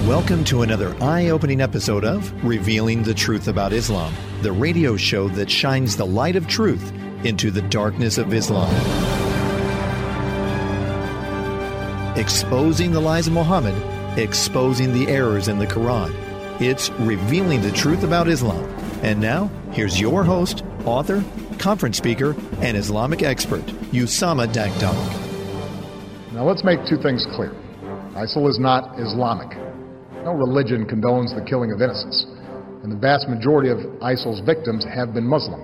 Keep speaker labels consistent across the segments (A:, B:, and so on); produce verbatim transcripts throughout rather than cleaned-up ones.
A: Welcome to another eye-opening episode of Revealing the Truth About Islam, the radio show that shines the light of truth into the darkness of Islam. Exposing the lies of Muhammad, exposing the errors in the Quran. It's Revealing the Truth About Islam. And now, here's your host, author, conference speaker, and Islamic expert, Usama Dakdok.
B: Now let's make two things clear. ISIL is not Islamic. No religion condones the killing of innocents, and the vast majority of ISIL's victims have been Muslim.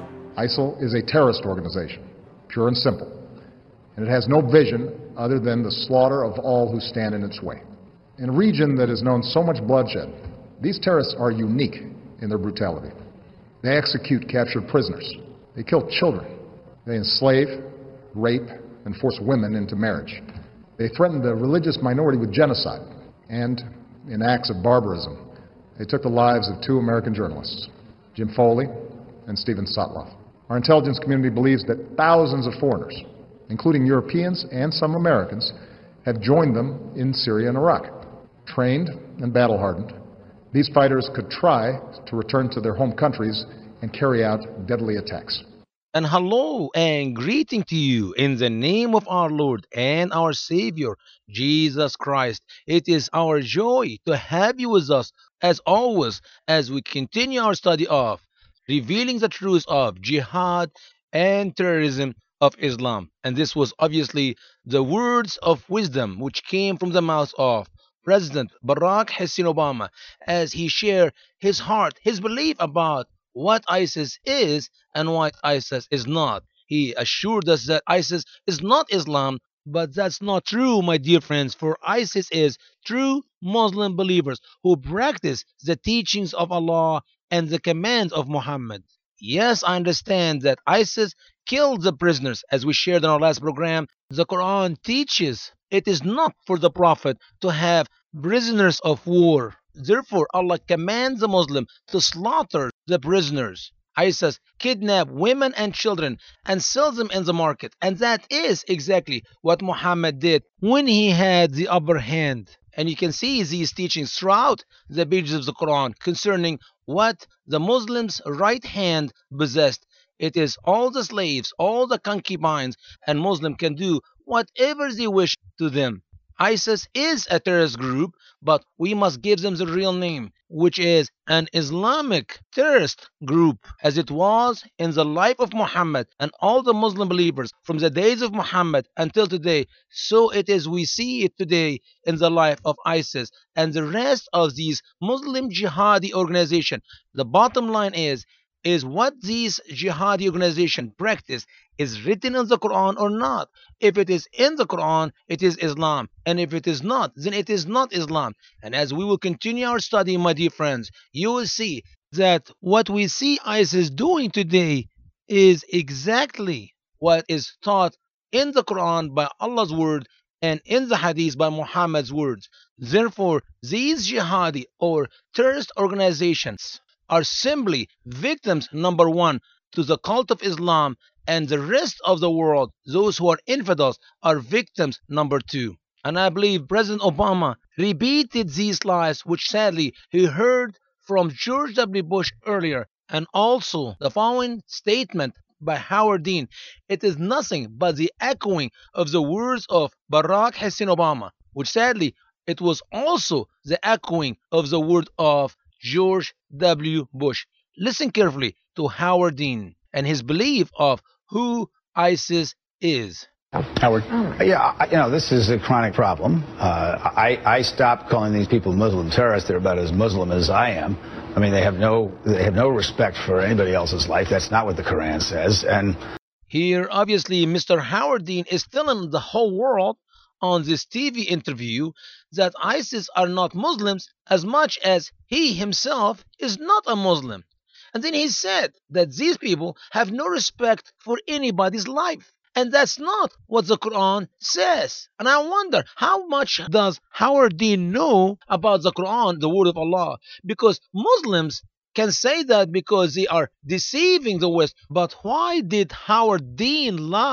B: ISIL is a terrorist organization, pure and simple, and it has no vision other than the slaughter of all who stand in its way. In a region that has known so much bloodshed, these terrorists are unique in their brutality. They execute captured prisoners. They kill children. They enslave, rape, and force women into marriage. They threaten the religious minority with genocide, and in acts of barbarism, they took the lives of two American journalists, Jim Foley and Steven Sotloff. Our intelligence community believes that thousands of foreigners, including Europeans and some Americans, have joined them in Syria and Iraq. Trained and battle-hardened, these fighters could try to return to their home countries and carry out deadly attacks.
C: And hello and greeting to you in the name of our Lord and our Savior, Jesus Christ. It is our joy to have you with us as always as we continue our study of revealing the truth of jihad and terrorism of Islam. And this was obviously the words of wisdom which came from the mouth of President Barack Hussein Obama as he shared his heart, his belief about what ISIS is and what ISIS is not. He assured us that ISIS is not Islam, but that's not true, my dear friends, for ISIS is true Muslim believers who practice the teachings of Allah and the commands of Muhammad. Yes, I understand that ISIS killed the prisoners, as we shared in our last program. The Quran teaches it is not for the Prophet to have prisoners of war. Therefore, Allah commands the Muslim to slaughter the prisoners. ISIS kidnap women and children and sells them in the market. And that is exactly what Muhammad did when he had the upper hand. And you can see these teachings throughout the pages of the Quran concerning what the Muslims' right hand possessed. It is all the slaves, all the concubines, and Muslim can do whatever they wish to them. ISIS is a terrorist group, but we must give them the real name, which is an Islamic terrorist group, as it was in the life of Muhammad and all the Muslim believers from the days of Muhammad until today. So it is we see it today in the life of ISIS and the rest of these Muslim jihadi organizations. The bottom line is, is what these jihadi organizations practice is written in the Quran or not. If it is in the Quran, it is Islam. And if it is not, then it is not Islam. And as we will continue our study, my dear friends, you will see that what we see ISIS doing today is exactly what is taught in the Quran by Allah's word and in the Hadith by Muhammad's words. Therefore, these jihadi or terrorist organizations are simply victims, number one, to the cult of Islam, and the rest of the world, those who are infidels, are victims, number two. And I believe President Obama repeated these lies, which sadly he heard from George W. Bush earlier, and also the following statement by Howard Dean. It is nothing but the echoing of the words of Barack Hussein Obama, which sadly it was also the echoing of the word of George W. Bush. Listen carefully to Howard Dean and his belief of who ISIS is.
B: Howard?
D: Yeah, I- you know, this is a chronic problem. Uh, I, I stopped calling these people Muslim terrorists. They're about as Muslim as I am. I mean, they have no they have no respect for anybody else's life. That's not what the Quran says. And
C: here, obviously, Mister Howard Dean is telling the whole world on this T V interview that ISIS are not Muslims as much as he himself is not a Muslim. And then he said that these people have no respect for anybody's life. And that's not what the Quran says. And I wonder, how much does Howard Dean know about the Quran, the word of Allah? Because Muslims can say that because they are deceiving the West. But why did Howard Dean lie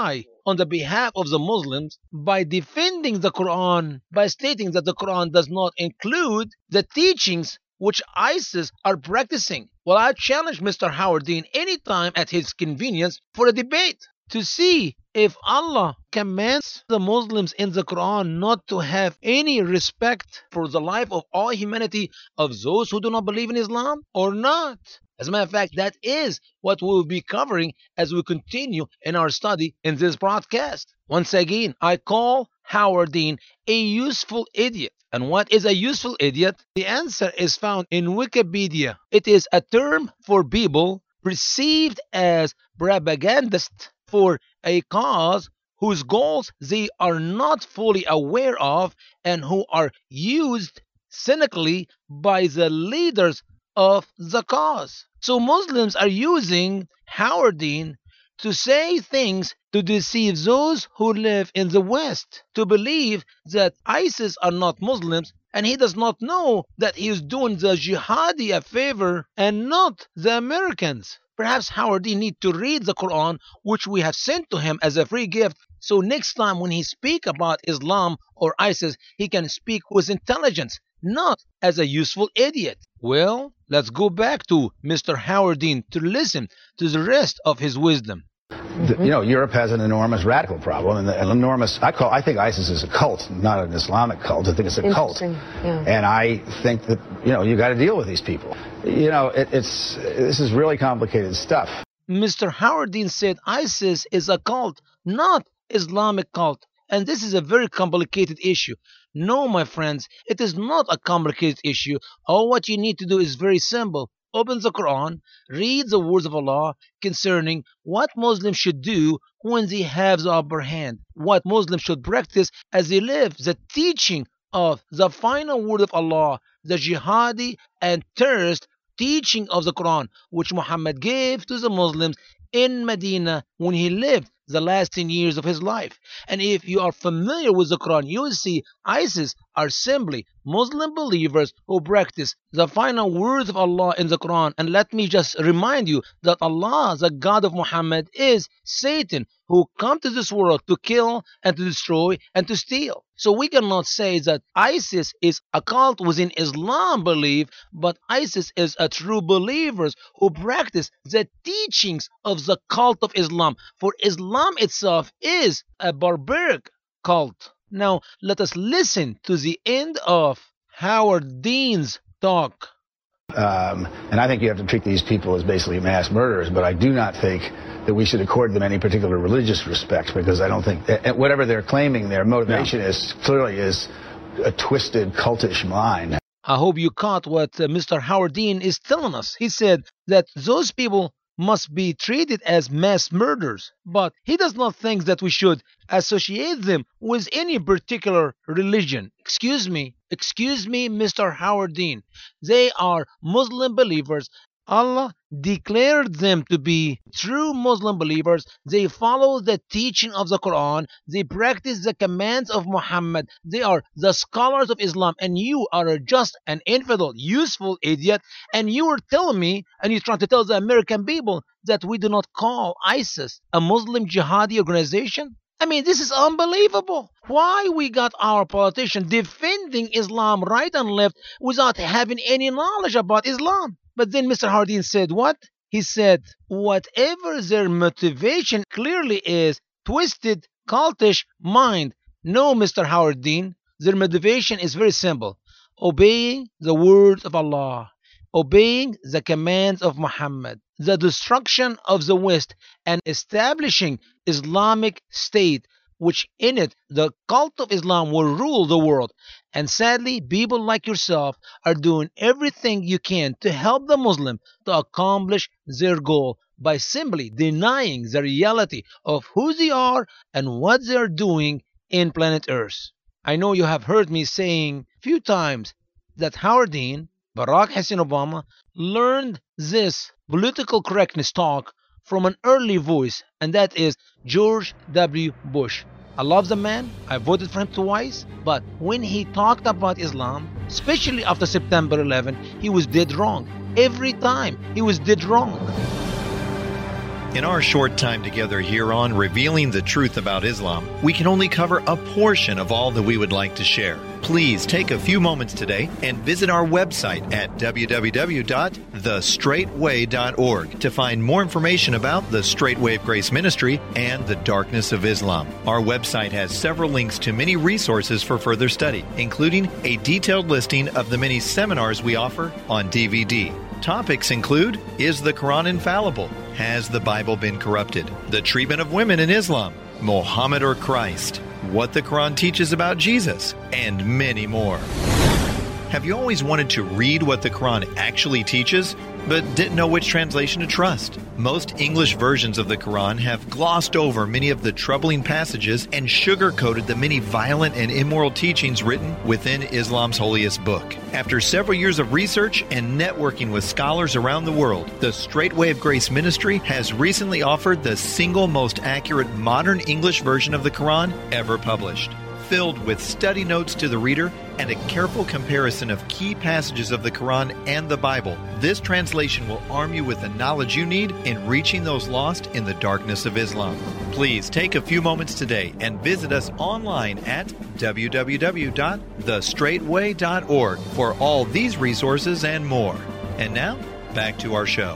C: on the behalf of the Muslims by defending the Quran, by stating that the Quran does not include the teachings which ISIS are practicing. Well, I challenge Mister Howardin anytime at his convenience for a debate to see if Allah commands the Muslims in the Quran not to have any respect for the life of all humanity of those who do not believe in Islam or not. As a matter of fact, that is what we will be covering as we continue in our study in this broadcast. Once again, I call Howardin a useful idiot. And what is a useful idiot? The answer is found in Wikipedia. It is a term for people perceived as propagandists for a cause whose goals they are not fully aware of and who are used cynically by the leaders of the cause. So Muslims are using Howardin to say things to deceive those who live in the West, to believe that ISIS are not Muslims, and he does not know that he is doing the jihadi a favor and not the Americans. Perhaps Howardin need to read the Quran, which we have sent to him as a free gift, so next time when he speak about Islam or ISIS, he can speak with intelligence, not as a useful idiot. Well, let's go back to Mister Howardin to listen to the rest of his wisdom.
D: The, you know, Europe has an enormous radical problem, and an enormous. I call. I think ISIS is a cult, not an Islamic cult. I think it's a cult,
E: yeah.
D: And I think that you know you got to deal with these people. You know, it, it's this is really complicated stuff.
C: Mister Howardin said ISIS is a cult, not Islamic cult, and this is a very complicated issue. No, my friends, it is not a complicated issue. All what you need to do is very simple. Open the Quran, read the words of Allah concerning what Muslims should do when they have the upper hand, what Muslims should practice as they live the teaching of the final word of Allah, the jihadi and terrorist teaching of the Quran, which Muhammad gave to the Muslims in Medina when he lived the last ten years of his life. And if you are familiar with the Quran, you will see ISIS are simply Muslim believers who practice the final words of Allah in the Quran. And let me just remind you that Allah, the God of Muhammad, is Satan, who come to this world to kill and to destroy and to steal. So we cannot say that ISIS is a cult within Islam belief, but ISIS is a true believers who practice the teachings of the cult of Islam. For Islam itself is a barbaric cult. Now let us listen to the end of Howardin's talk.
D: Um, and I think you have to treat these people as basically mass murderers, but I do not think that we should accord them any particular religious respect, because I don't think that whatever they're claiming their motivation no. is clearly is a twisted cultish mind.
C: I hope you caught what uh, Mister Howardin is telling us. He said that those people must be treated as mass murderers, but he does not think that we should associate them with any particular religion. Excuse me, excuse me, Mister Howardin. They are Muslim believers. Allah declared them to be true Muslim believers. They follow the teaching of the Quran. They practice the commands of Muhammad. They are the scholars of Islam. And you are just an infidel, useful idiot. And you are telling me, and you're trying to tell the American people that we do not call ISIS a Muslim jihadi organization? I mean, this is unbelievable. Why we got our politicians defending Islam right and left without having any knowledge about Islam? But then Mister Howardin said what? He said, whatever their motivation clearly is twisted, cultish mind. No, Mister Howardin, their motivation is very simple. Obeying the words of Allah, obeying the commands of Muhammad, the destruction of the West, and establishing Islamic State, which in it the cult of Islam will rule the world. And sadly, people like yourself are doing everything you can to help the Muslim to accomplish their goal by simply denying the reality of who they are and what they are doing in planet Earth. I know you have heard me saying a few times that Howardin, Barack Hussein Obama, learned this political correctness talk from an early voice, and that is George W. Bush. I love the man, I voted for him twice, but when he talked about Islam, especially after September eleventh, he was dead wrong. Every time he was dead wrong.
A: In our short time together here on Revealing the Truth About Islam, we can only cover a portion of all that we would like to share. Please take a few moments today and visit our website at w w w dot the straight way dot org to find more information about the Straight Wave Grace Ministry and the darkness of Islam. Our website has several links to many resources for further study, including a detailed listing of the many seminars we offer on D V D. Topics include: Is the Quran infallible? Has the Bible been corrupted? The treatment of women in Islam? Mohammed or Christ? What the Quran teaches about Jesus? And many more. Have you always wanted to read what the Quran actually teaches, but didn't know which translation to trust? Most English versions of the Quran have glossed over many of the troubling passages and sugar-coated the many violent and immoral teachings written within Islam's holiest book. After several years of research and networking with scholars around the world, the Straight Wave Grace Ministry has recently offered the single most accurate modern English version of the Quran ever published. Filled with study notes to the reader and a careful comparison of key passages of the Quran and the Bible, this translation will arm you with the knowledge you need in reaching those lost in the darkness of Islam. Please take a few moments today and visit us online at w w w dot the straight way dot org for all these resources and more. And now, back to our show.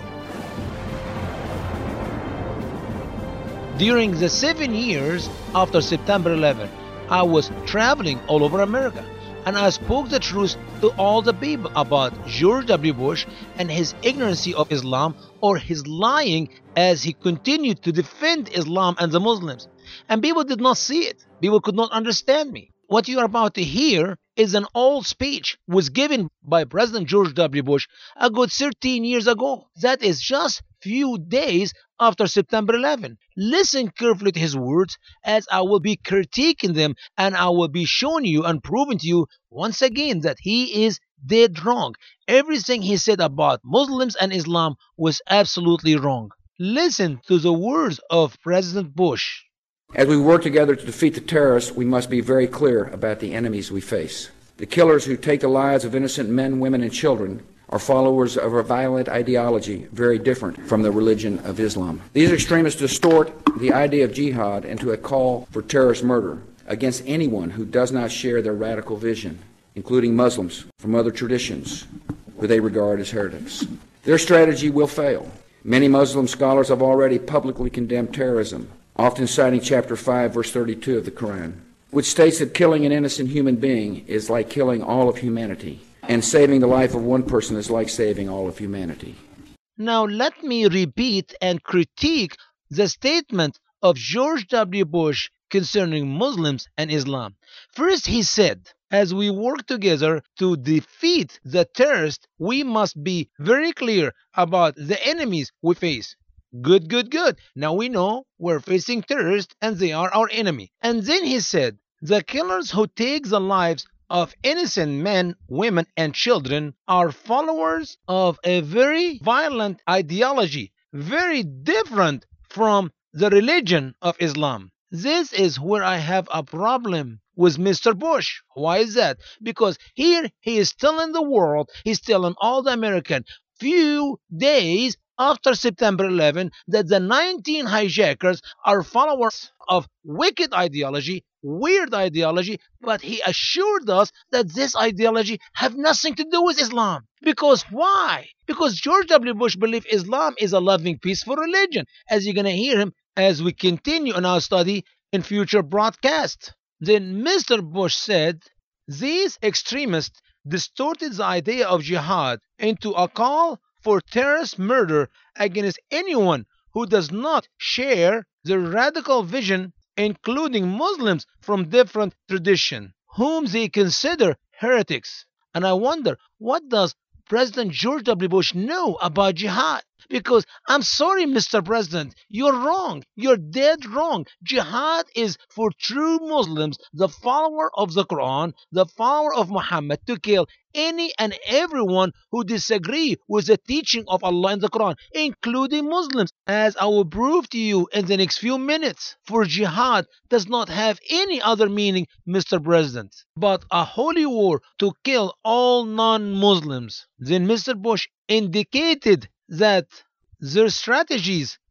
C: During the seven years after September eleventh, I was traveling all over America, and I spoke the truth to all the people about George W. Bush and his ignorancy of Islam, or his lying, as he continued to defend Islam and the Muslims. And people did not see it. People could not understand me. What you are about to hear is an old speech was given by President George W. Bush a good thirteen years ago. That is just few days after September eleventh. Listen carefully to his words, as I will be critiquing them, and I will be showing you and proving to you once again that he is dead wrong. Everything he said about Muslims and Islam was absolutely wrong. Listen to the words of President Bush.
E: As we work together to defeat the terrorists, we must be very clear about the enemies we face. The killers who take the lives of innocent men, women, and children are followers of a violent ideology very different from the religion of Islam. These extremists distort the idea of jihad into a call for terrorist murder against anyone who does not share their radical vision, including Muslims from other traditions who they regard as heretics. Their strategy will fail. Many Muslim scholars have already publicly condemned terrorism, often citing chapter five, verse thirty-two of the Quran, which states that killing an innocent human being is like killing all of humanity, and saving the life of one person is like saving all of humanity.
C: Now let me repeat and critique the statement of George W. Bush concerning Muslims and Islam. First, he said, as we work together to defeat the terrorists, we must be very clear about the enemies we face. Good, good, good. Now we know we're facing terrorists and they are our enemy. And then he said, the killers who take the lives of innocent men, women, and children are followers of a very violent ideology, very different from the religion of Islam. This is where I have a problem with Mister Bush. Why is that? Because here he is telling the world, he's telling all the American, few days after September eleventh, that the nineteen hijackers are followers of wicked ideology, weird ideology, but he assured us that this ideology have nothing to do with Islam. Because why? Because George W. Bush believed Islam is a loving, peaceful religion, as you're going to hear him as we continue in our study in future broadcasts. Then Mister Bush said, these extremists distorted the idea of jihad into a call for terrorist murder against anyone who does not share the radical vision, including Muslims from different traditions, whom they consider heretics. And I wonder, what does President George W. Bush know about jihad? Because I'm sorry, Mister President, you're wrong. You're dead wrong. Jihad is for true Muslims, the follower of the Quran, the follower of Muhammad, to kill any and everyone who disagree with the teaching of Allah in the Quran, including Muslims, as I will prove to you in the next few minutes. For jihad does not have any other meaning, Mister President, but a holy war to kill all non-Muslims. Then Mister Bush indicated that their strategies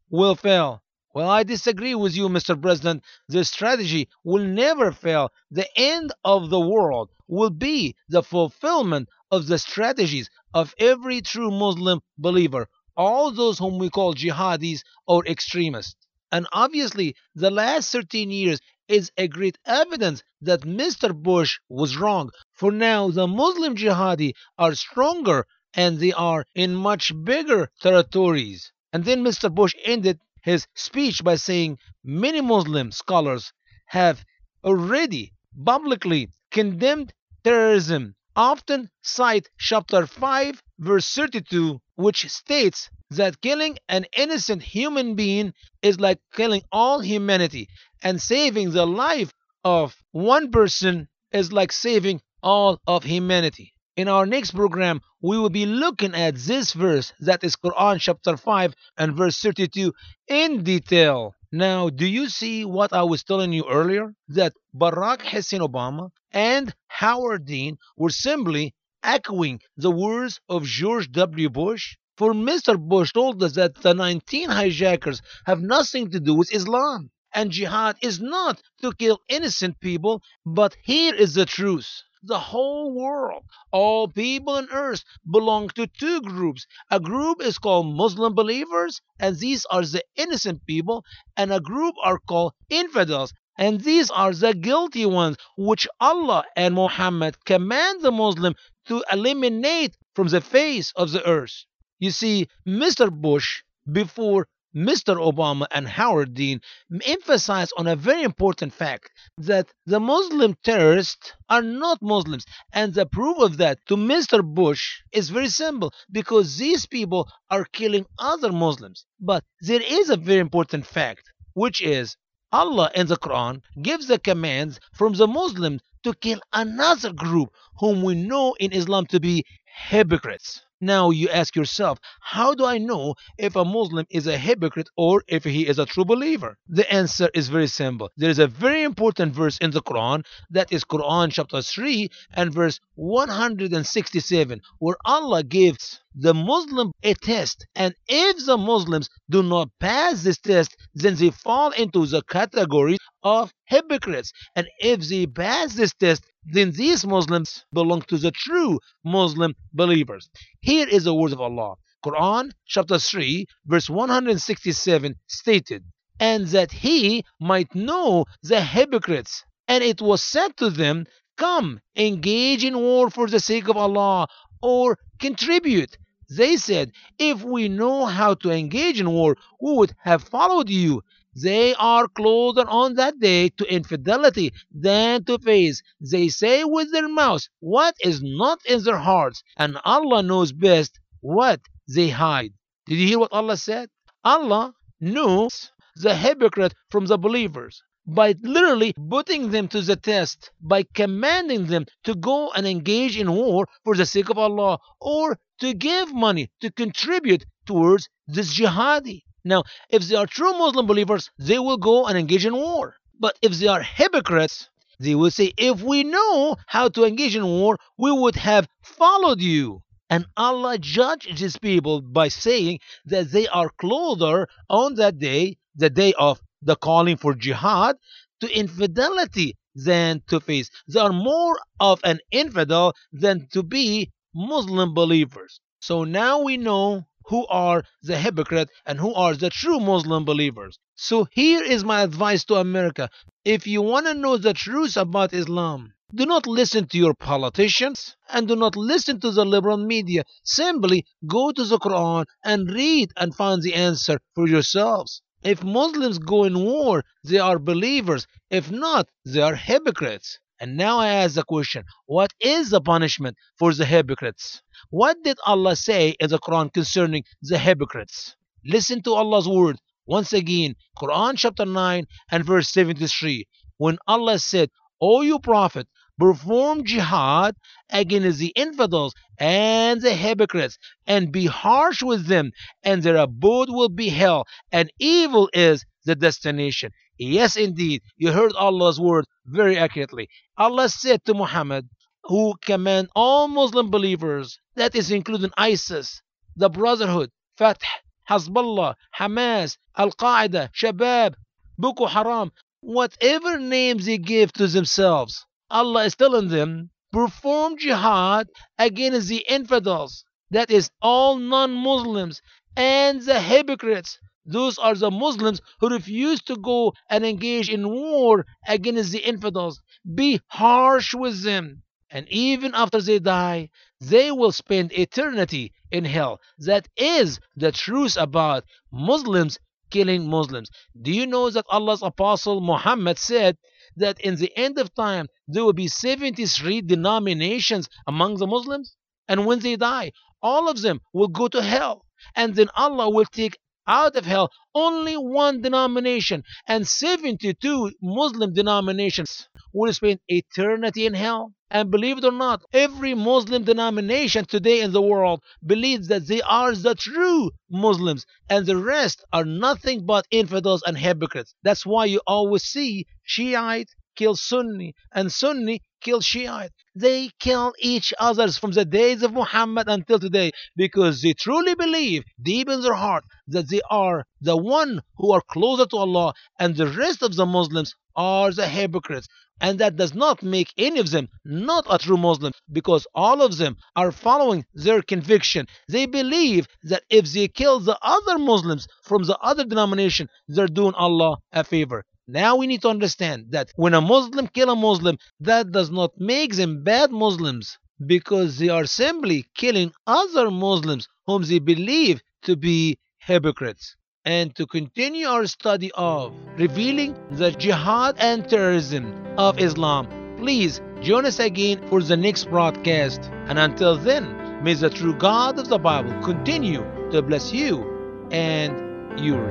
C: will fail. Well, I disagree with you, Mister President. The strategy will never fail. The end of the world will be the fulfillment of the strategies of every true Muslim believer, all those whom we call jihadis or extremists. And obviously, the last thirteen years is a great evidence that Mister Bush was wrong. For now, the Muslim jihadi are stronger and they are in much bigger territories. And then Mister Bush ended his speech by saying many Muslim scholars have already publicly condemned terrorism, often cite chapter five verse thirty-two, which states that killing an innocent human being is like killing all humanity, and saving the life of one person is like saving all of humanity. In our next program, we will be looking at this verse, that is Quran chapter five and verse thirty-two, in detail. Now, do you see what I was telling you earlier? That Barack Hussein Obama and Howard Dean were simply echoing the words of George W. Bush? For Mister Bush told us that the nineteen hijackers have nothing to do with Islam. And jihad is not to kill innocent people, but here is the truth. The whole world, all people on earth belong to two groups. A group is called Muslim believers, and these are the innocent people, and a group are called infidels, and these are the guilty ones, which Allah and Muhammad command the Muslim to eliminate from the face of the earth. You see, Mister Bush, before Mister Obama and Howard Dean, emphasized on a very important fact, that the Muslim terrorists are not Muslims. And the proof of that to Mister Bush is very simple, because these people are killing other Muslims. But there is a very important fact, which is Allah in the Quran gives the commands from the Muslims to kill another group whom we know in Islam to be hypocrites. Now you ask yourself, how do I know if a Muslim is a hypocrite or if he is a true believer? The answer is very simple. There is a very important verse in the Quran, that is Quran chapter three and verse one hundred sixty-seven, where Allah gives the Muslim a test, and if the Muslims do not pass this test, then they fall into the category of hypocrites. And if they pass this test, then these Muslims belong to the true Muslim believers. Here is the word of Allah. Quran chapter three verse one hundred sixty-seven stated, and that he might know the hypocrites. And it was said to them, come, engage in war for the sake of Allah, or contribute. They said, if we know how to engage in war, we would have followed you. They are closer on that day to infidelity than to faith. They say with their mouths what is not in their hearts, and Allah knows best what they hide. Did you hear what Allah said? Allah knows the hypocrite from the believers by literally putting them to the test, by commanding them to go and engage in war for the sake of Allah, or to give money to contribute towards this jihadi. Now, if they are true Muslim believers, they will go and engage in war. But if they are hypocrites, they will say, if we know how to engage in war, we would have followed you. And Allah judged his people by saying that they are closer on that day, the day of the calling for jihad, to infidelity than to faith. They are more of an infidel than to be Muslim believers. So now we know who are the hypocrite and who are the true Muslim believers. So here is my advice to America. If you want to know the truth about Islam, do not listen to your politicians and do not listen to the liberal media. Simply go to the Quran and read and find the answer for yourselves. If Muslims go in war, they are believers. If not, they are hypocrites. And now I ask the question, what is the punishment for the hypocrites? What did Allah say in the Quran concerning the hypocrites? Listen to Allah's word. Once again, Quran chapter nine and verse seventy-three. When Allah said, O you prophet, perform jihad against the infidels and the hypocrites, and be harsh with them, and their abode will be hell, and evil is the destination. Yes, indeed, you heard Allah's word very accurately. Allah said to Muhammad, who command all Muslim believers, that is including ISIS, the Brotherhood, Fatah, Hezbollah, Hamas, Al-Qaeda, Shabab, Boko Haram, whatever names they give to themselves, Allah is telling them, perform jihad against the infidels. That is all non-Muslims and the hypocrites. Those are the Muslims who refuse to go and engage in war against the infidels. Be harsh with them. And even after they die, they will spend eternity in hell. That is the truth about Muslims killing Muslims. Do you know that Allah's Apostle Muhammad said that in the end of time, there will be seventy-three denominations among the Muslims? And when they die, all of them will go to hell. And then Allah will take out of hell only one denomination, and seventy-two Muslim denominations will spend eternity in hell. And believe it or not, every Muslim denomination today in the world believes that they are the true Muslims, and the rest are nothing but infidels and hypocrites. That's why you always see Shiite kill Sunni and Sunni kill Shiite. They kill each other from the days of Muhammad until today, because they truly believe deep in their heart that they are the one who are closer to Allah, and the rest of the Muslims are the hypocrites. And that does not make any of them not a true Muslim, because all of them are following their conviction. They believe that if they kill the other Muslims from the other denomination, they're doing Allah a favor. Now we need to understand that when a Muslim kill a Muslim, that does not make them bad Muslims, because they are simply killing other Muslims whom they believe to be hypocrites. And to continue our study of revealing the jihad and terrorism of Islam, please join us again for the next broadcast. And until then, may the true God of the Bible continue to bless you and yours.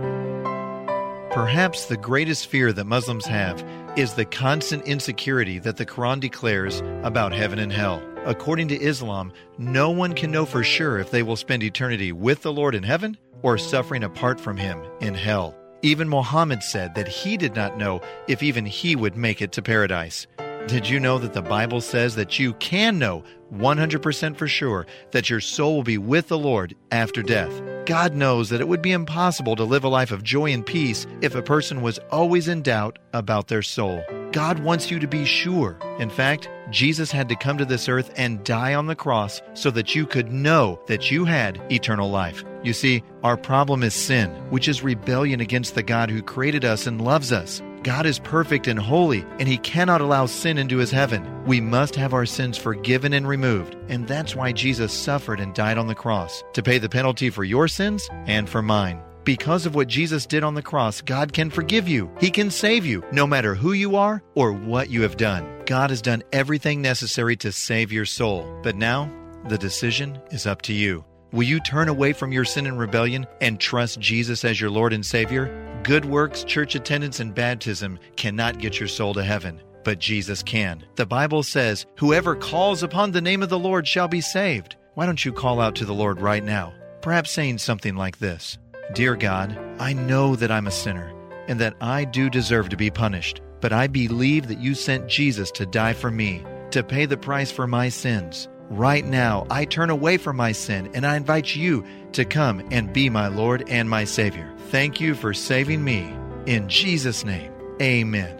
A: Perhaps the greatest fear that Muslims have is the constant insecurity that the Quran declares about heaven and hell. According to Islam, no one can know for sure if they will spend eternity with the Lord in heaven or suffering apart from Him in hell. Even Muhammad said that he did not know if even he would make it to paradise. Did you know that the Bible says that you can know one hundred percent for sure that your soul will be with the Lord after death? God knows that it would be impossible to live a life of joy and peace if a person was always in doubt about their soul. God wants you to be sure. In fact, Jesus had to come to this earth and die on the cross so that you could know that you had eternal life. You see, our problem is sin, which is rebellion against the God who created us and loves us. God is perfect and holy, and He cannot allow sin into His heaven. We must have our sins forgiven and removed, and that's why Jesus suffered and died on the cross, to pay the penalty for your sins and for mine. Because of what Jesus did on the cross, God can forgive you. He can save you, no matter who you are or what you have done. God has done everything necessary to save your soul. But now, the decision is up to you. Will you turn away from your sin and rebellion and trust Jesus as your Lord and Savior? Good works, church attendance, and baptism cannot get your soul to heaven, but Jesus can. The Bible says, whoever calls upon the name of the Lord shall be saved. Why don't you call out to the Lord right now? Perhaps saying something like this: Dear God, I know that I'm a sinner and that I do deserve to be punished, but I believe that you sent Jesus to die for me, to pay the price for my sins. Right now, I turn away from my sin and I invite you to come and be my Lord and my Savior. Thank you for saving me. In Jesus' name, amen.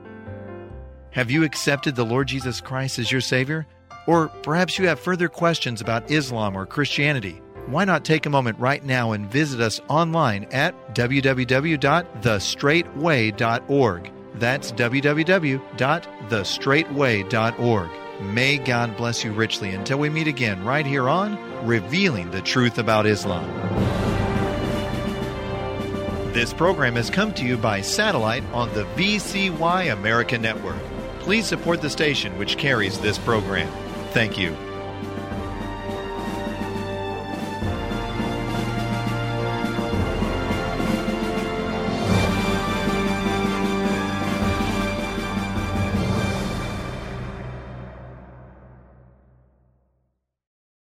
A: Have you accepted the Lord Jesus Christ as your Savior? Or perhaps you have further questions about Islam or Christianity. Why not take a moment right now and visit us online at w w w dot the straight way dot org. That's w w w dot the straight way dot org. May God bless you richly until we meet again right here on Revealing the Truth About Islam. This program has come to you by satellite on the V C Y America Network. Please support the station which carries this program. Thank you.